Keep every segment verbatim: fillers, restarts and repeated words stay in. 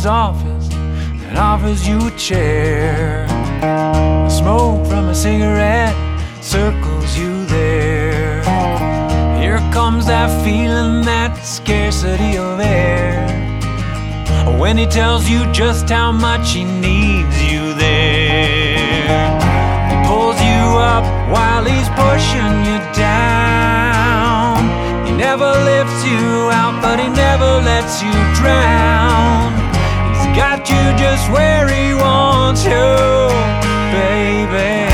his office and offers you a chair. The smoke from a cigarette circles you there. Here comes that feeling, that scarcity of air, when he tells you just how much he needs you there. He pulls you up while he's pushing you down. He never lifts you out, but he never lets you drown. He's got you just where he wants you, baby.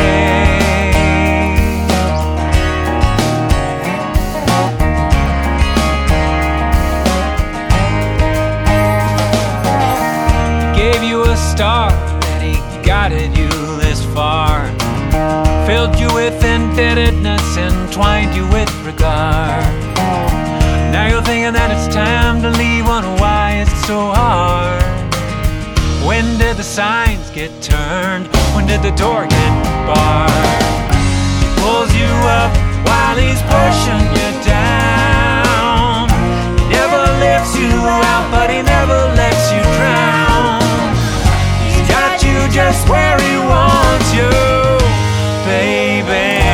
Gave you a start and he guided you this far, filled you with indebtedness and twined you with regard. Now you're thinking that it's time to leave, wonder why it's so hard. When did the signs get turned? When did the door get barred? He pulls you up while he's pushing you down. He never lifts you out, but he never lets you drown. He's got you just where he wants you, baby.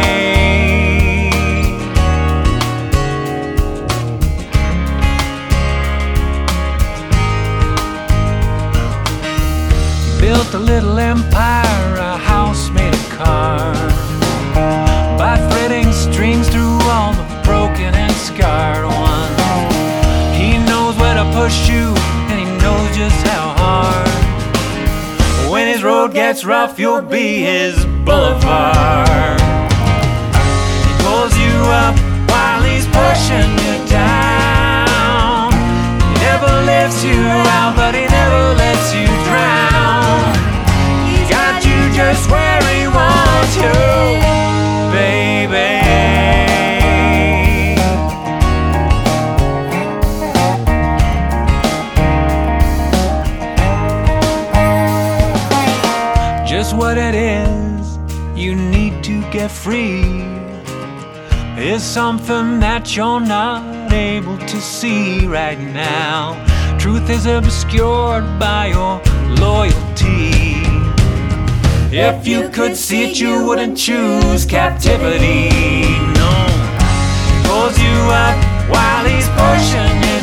Built a little empire, a house made of cards, by threading strings through all the broken and scarred ones. He knows where to push you, and he knows just how hard. When his road gets rough, you'll be his boulevard. He pulls you up while he's pushing you down. He never lifts you out, but he never lets you drown. He's got you just where he wants you, baby. Just what it is you need to get free is something that you're not able to see right now. Truth is obscured by your loyalty. If you could see it, you wouldn't choose captivity. No, he pulls you up while he's pushing you